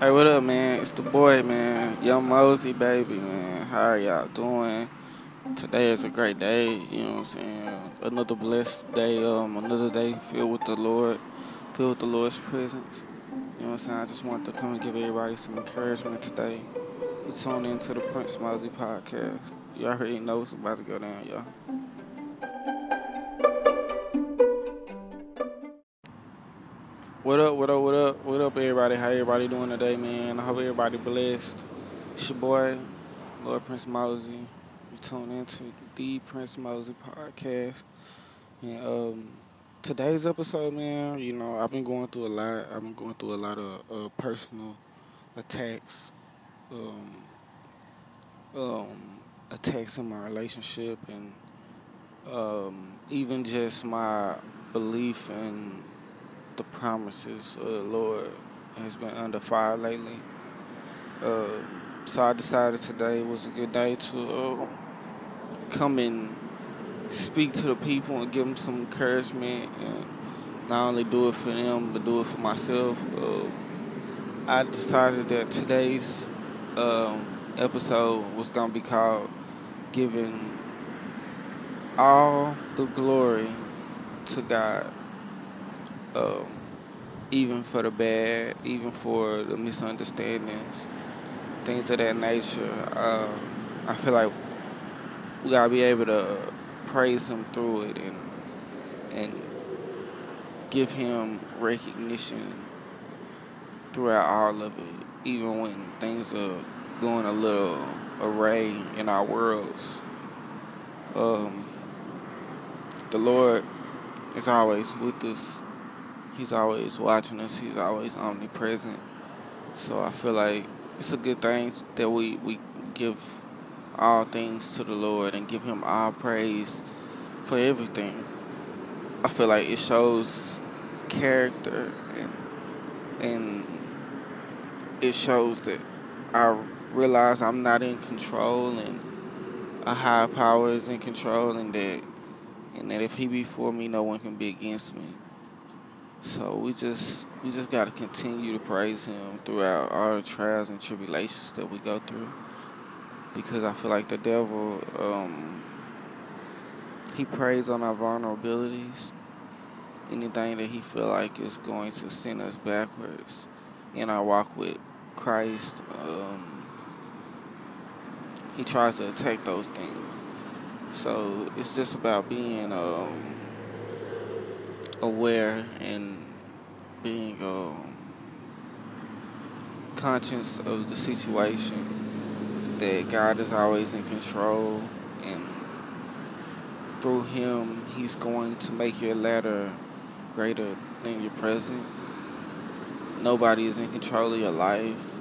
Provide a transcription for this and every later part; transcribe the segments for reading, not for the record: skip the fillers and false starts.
Hey, what up, man? It's the boy, man. Young Mosey, baby, man. How are y'all doing? Today is a great day, you know what I'm saying? Another blessed day, another day filled with the Lord, filled with the Lord's presence. You know what I'm saying? I just want to come and give everybody some encouragement today. We tune into the Prince Mosey podcast. You already know what's about to go down, y'all. What up, what up, what up? What up, everybody? How everybody doing today, man? I hope everybody blessed. It's your boy, Lord Prince Mosey. You tune into the Prince Mosey podcast. And today's episode, man, you know, I've been going through a lot. I've been going through a lot of personal attacks, um, attacks in my relationship, and even just my belief in the promises of the Lord has been under fire lately. So I decided today was a good day to come and speak to the people and give them some encouragement, and not only do it for them but do it for myself. I decided that today's episode was gonna be called "Giving All the Glory to God." Um, Even for the bad, even for the misunderstandings, things of that nature. I feel like we gotta be able to praise Him through it and give Him recognition throughout all of it, even when things are going a little array in our worlds. Um, the Lord is always with us. He's always watching us. He's always omnipresent. So I feel like it's a good thing that we give all things to the Lord and give Him all praise for everything. I feel like it shows character, and it shows that I realize I'm not in control, and a higher power is in control, and that if He be for me, no one can be against me. So we just got to continue to praise Him throughout all the trials and tribulations that we go through, because I feel like the devil, he preys on our vulnerabilities. Anything that he feel like is going to send us backwards in our walk with Christ, he tries to attack those things. So it's just about being aware and being conscious of the situation, that God is always in control, and through Him He's going to make your latter greater than your present. Nobody is in control of your life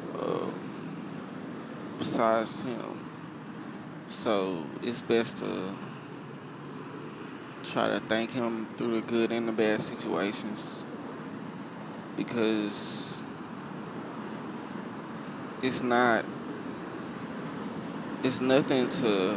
besides Him. So it's best to try to thank Him through the good and the bad situations, because it's nothing to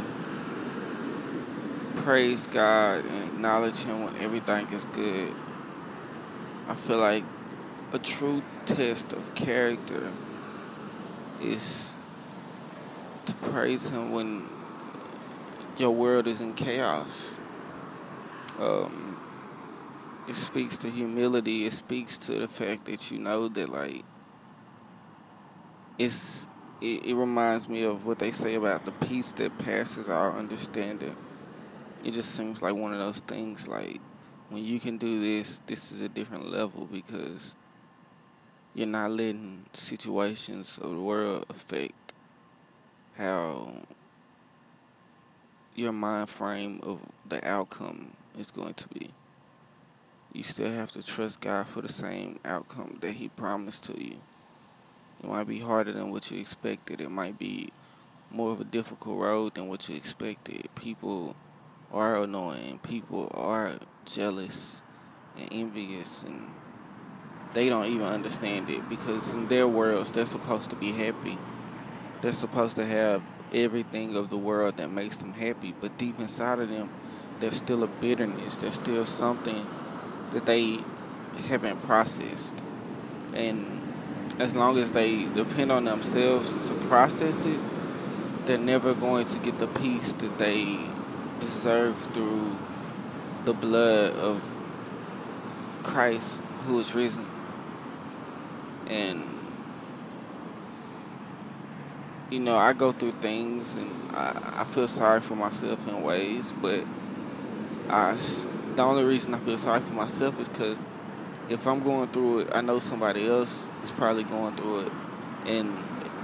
praise God and acknowledge Him when everything is good. I feel like a true test of character is to praise Him when your world is in chaos. It speaks to humility. It speaks to the fact that you know that, like, it reminds me of what they say about the peace that passes our understanding. It just seems like one of those things, like, when you can do this is a different level, because you're not letting situations of the world affect how your mind frame of the outcome is going to be. You still have to trust God for the same outcome that He promised to you. It might be harder than what you expected. It might be more of a difficult road than what you expected. People are annoying. People are jealous and envious, and they don't even understand it, because in their worlds, they're supposed to be happy. They're supposed to have everything of the world that makes them happy, but deep inside of them, there's still a bitterness. There's still something that they haven't processed. And as long as they depend on themselves to process it, they're never going to get the peace that they deserve through the blood of Christ who is risen. And I go through things and I feel sorry for myself in ways, but the only reason I feel sorry for myself is because if I'm going through it, I know somebody else is probably going through it, and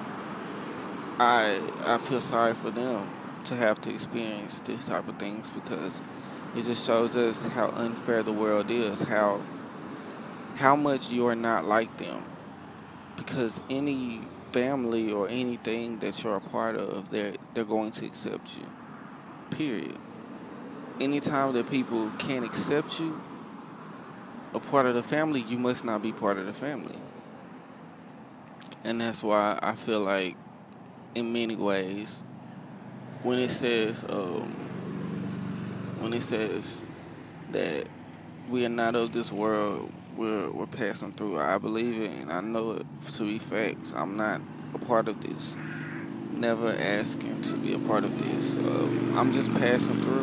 I feel sorry for them to have to experience this type of things, because it just shows us how unfair the world is, how much you are not like them, because any family or anything that you're a part of, they're going to accept you. Period. Anytime that people can't accept you, a part of the family, you must not be part of the family. And that's why I feel like, in many ways, when it says that we are not of this world, we're passing through, I believe it, and I know it to be facts. I'm not a part of this. Never asking to be a part of this. I'm just passing through.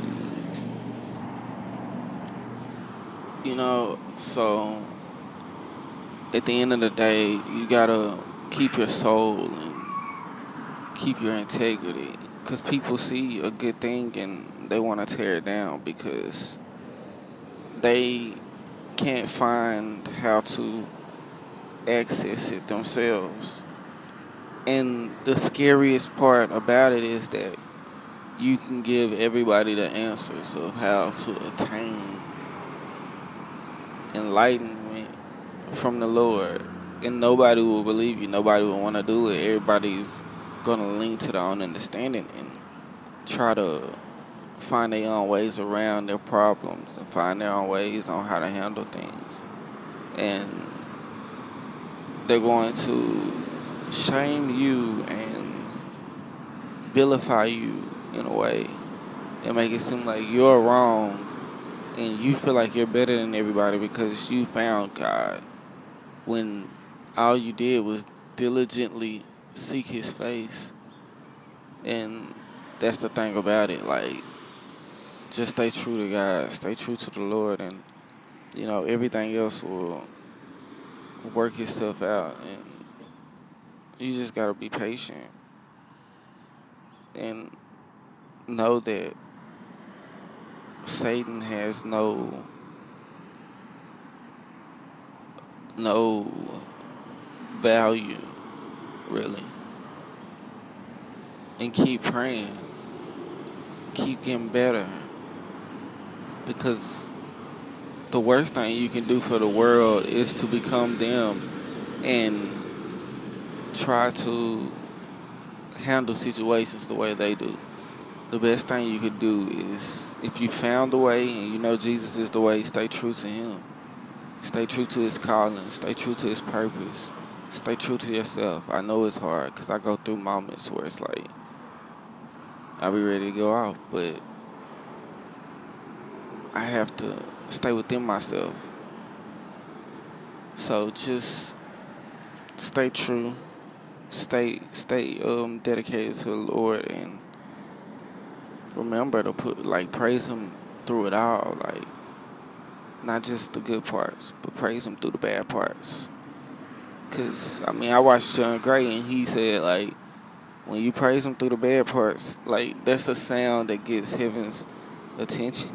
So at the end of the day, you gotta keep your soul and keep your integrity, because people see a good thing and they want to tear it down because they can't find how to access it themselves. And the scariest part about it is that you can give everybody the answers of how to attain enlightenment from the Lord, and nobody will believe you. Nobody will want to do it. Everybody's going to lean to their own understanding and try to find their own ways around their problems and find their own ways on how to handle things. And they're going to shame you and vilify you in a way and make it seem like you're wrong and you feel like you're better than everybody because you found God, when all you did was diligently seek His face. And that's the thing about it. Like, just stay true to God, stay true to the Lord, and everything else will work itself out. And you just gotta be patient and know that Satan has no value, really. And keep praying, keep getting better, because the worst thing you can do for the world is to become them and try to handle situations the way they do. The best thing you could do is, if you found the way and you know Jesus is the way, stay true to Him. Stay true to His calling. Stay true to His purpose. Stay true to yourself. I know it's hard because I go through moments where it's like, I'll be ready to go out, but I have to stay within myself. So just stay true. Stay dedicated to the Lord, and remember to praise Him through it all. Like, not just the good parts, but praise Him through the bad parts. Cause I watched John Gray, and he said, like, when you praise Him through the bad parts, like, that's a sound that gets heaven's attention.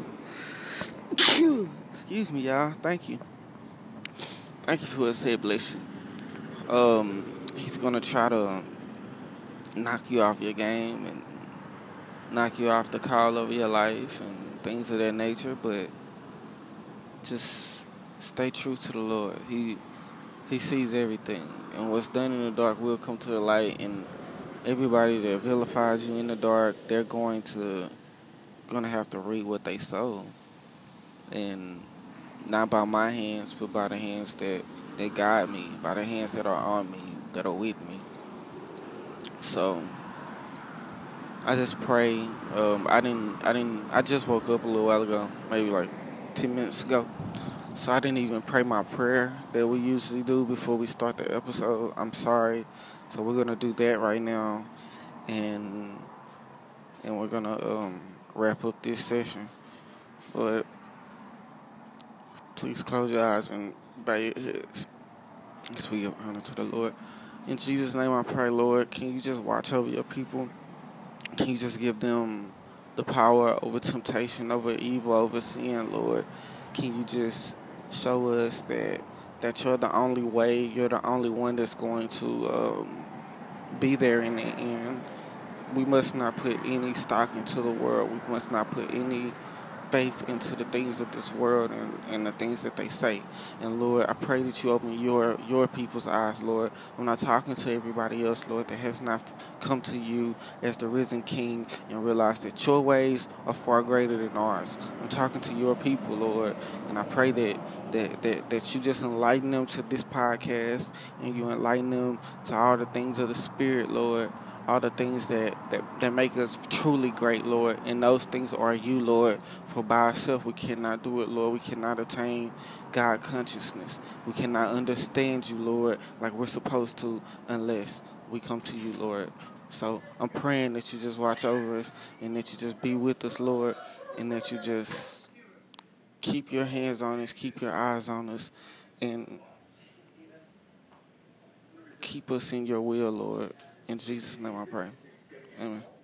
Excuse me, y'all. Thank you. Thank you for His head bless you. He's gonna try to knock you off your game and knock you off the call of your life and things of that nature, but just stay true to the Lord. He sees everything, and what's done in the dark will come to the light, and everybody that vilifies you in the dark, they're gonna have to reap what they sow. And not by my hands, but by the hands that guide me, by the hands that are on me, that are with me. So I just pray. I just woke up a little while ago, maybe like 10 minutes ago. So I didn't even pray my prayer that we usually do before we start the episode. I'm sorry. So we're gonna do that right now, and we're gonna wrap up this session. But please close your eyes and bow your heads as we give honor to the Lord. In Jesus' name I pray, Lord, can you just watch over your people? Can you just give them the power over temptation, over evil, over sin, Lord? Can you just show us that you're the only way, you're the only one that's going to be there in the end. We must not put any stock into the world. We must not put any faith into the things of this world and the things that they say. And Lord, I pray that you open your people's eyes, Lord. I'm not talking to everybody else, Lord, that has not come to you as the risen King and realize that your ways are far greater than ours. I'm talking to your people, Lord, and I pray that you just enlighten them to this podcast and you enlighten them to all the things of the Spirit, Lord. All the things that make us truly great, Lord. And those things are you, Lord. For by ourselves we cannot do it, Lord. We cannot attain God consciousness. We cannot understand you, Lord, like we're supposed to unless we come to you, Lord. So I'm praying that you just watch over us and that you just be with us, Lord, and that you just keep your hands on us, keep your eyes on us, and keep us in your will, Lord. In Jesus' name I pray. Amen.